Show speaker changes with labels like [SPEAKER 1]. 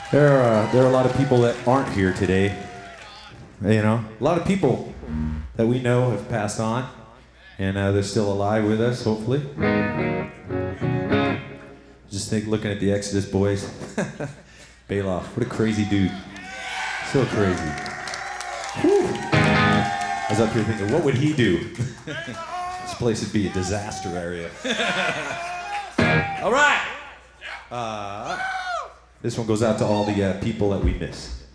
[SPEAKER 1] There are a lot of people that aren't here today. You know, a lot of people that we know have passed on, and they're still alive with us, hopefully. Just think, looking at the Exodus boys. Bailoff, what a crazy dude. So crazy. Whew. I was up here thinking, what would he do? This place would be a disaster area. All right. This one goes out to all the people that we miss.